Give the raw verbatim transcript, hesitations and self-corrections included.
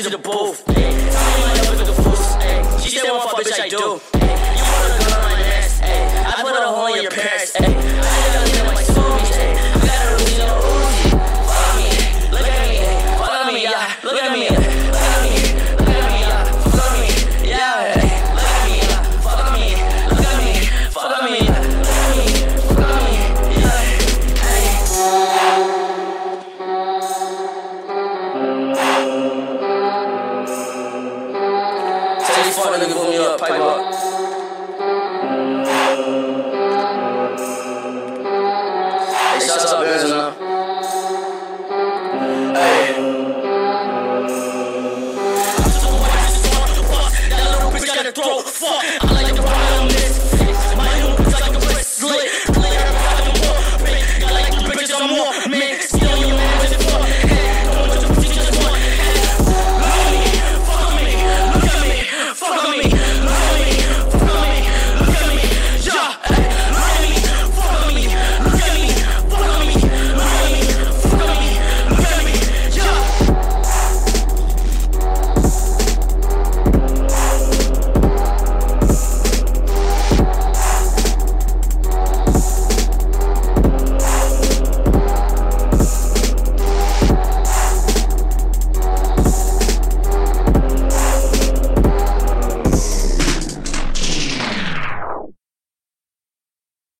to the booth. Ay, tell me my love with the fools. Ay, she said one fuck, bitch, I do. Ay, you put a gun on my ass. Ay, I put a hole in your parents. Ay, I got a lean on my smoothies. Ay, I got a lean on Uzi. Follow me, look at me, follow me, yeah, look at me, look at me, look at me, yeah, follow me, yeah, look at me, follow me, look at me, follow me, look at me, follow me, yeah, hey. Tell you fuck nigga, put me up, pipe up. Hey, shots up, Benz now. Hey. I'm so much, that little bitch got a throat. Fuck.